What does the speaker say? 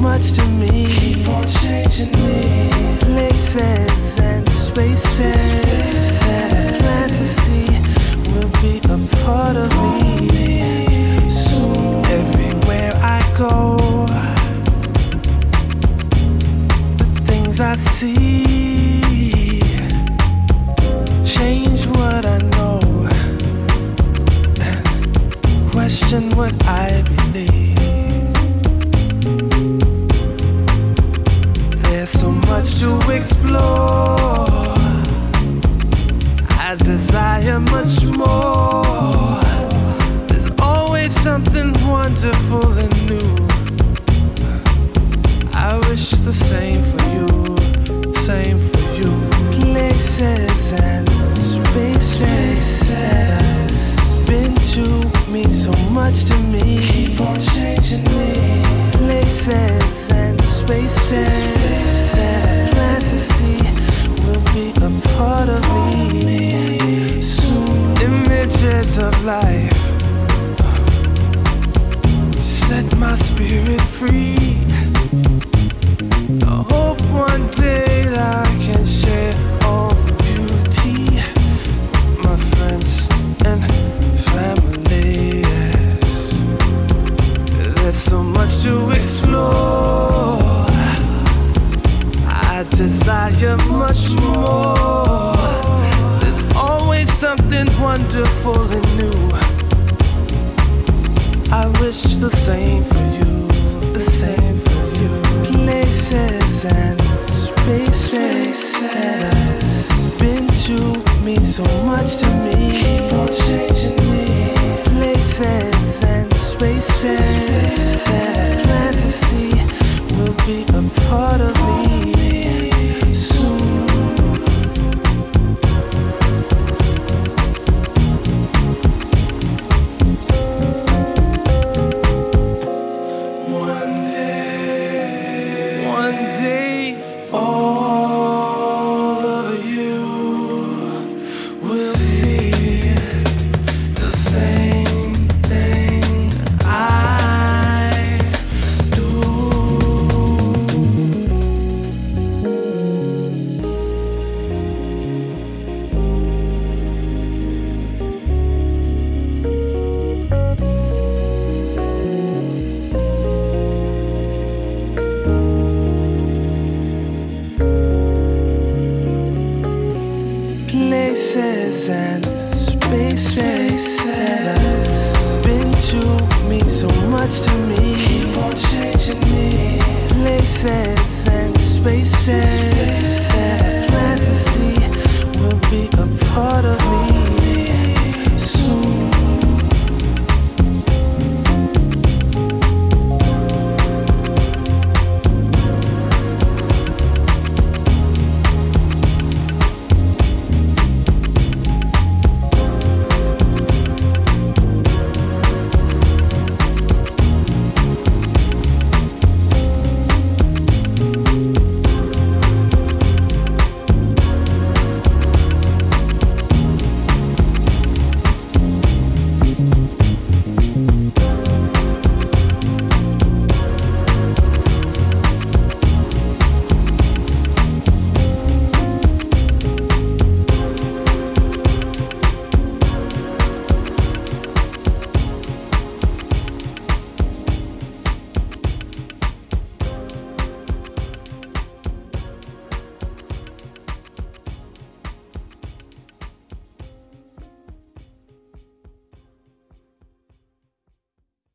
much to me. Keep on changing me. Places and spaces that I plan to see will be a part of me. Soon, everywhere I go, the things I see change what I know and question what I believe. There's so much to explore. I desire much more. There's always something wonderful and new. I wish the same for you, same for you. Places and spaces that I've been to mean so much to me. Keep on changing me. Places and spaces that I plan to see will be a part of me. Soon, images of life set my spirit free. I hope one day that I can share all the beauty with my friends and family. Yes. There's so much to explore. I desire much more. There's always something wonderful and new. I wish the same for you, the same for you. Places and spaces that I've been to mean so much to me. Keep on changing me. Places and spaces that I plan to see will be a part of me. Soon. One day, all of you will see the same thing I do. Places and spaces that I've been to mean so much to me. Keep on changing me. Places and spaces